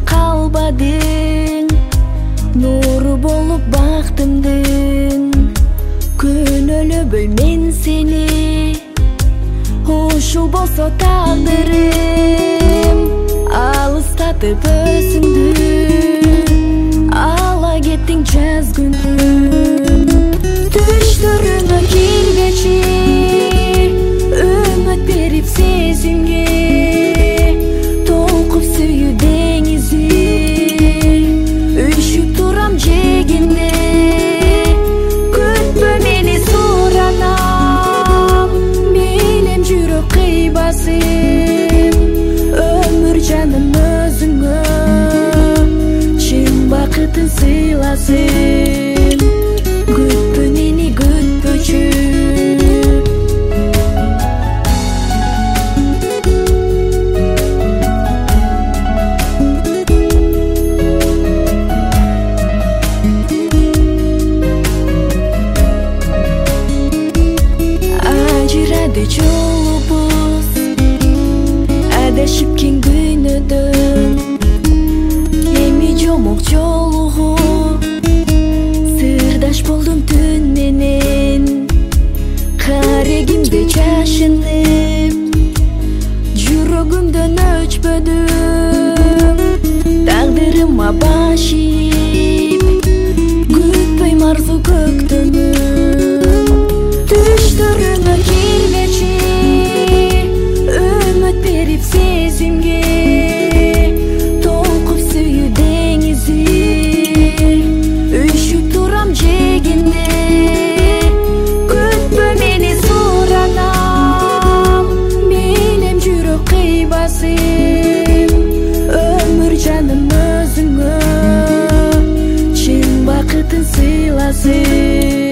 калбадың, нуру болуп бактымдын. Күнөлөбөй мен сени, ушул болсо тагдырым. Алыстатып өзүңдү, ала кеттиң жаз күнүн. Түштөрүмө киргечи, үмүт берип сезимге, толкуп сүйүү деңизи. Үшүп турам жегинде, күтпө мени суранам. Менин жүрөк кыйбасым, өмүр жаным өзүңө, чын бакытын сыйласын. Күтпө мени күтпөчү. Ажырады жолубуз, адашып кең дүйнөдөн. Эми жомок жолугуп, сырдаш болдум түн менен. Карегимде жашынып, жүрөгүмдөн өчпөдүм. Тагдырыма баш ийип, күтпөйм арзу көктөмүм. Түштөрүмө киргечи, үмүт берип сезимге, толкуп сүйүү деңизи. Үшүп турам жегинде, күтпө мени суранам. Менин жүрөк кыйбасым, өмүр жаным өзүңө, чын бакытын сыйласын.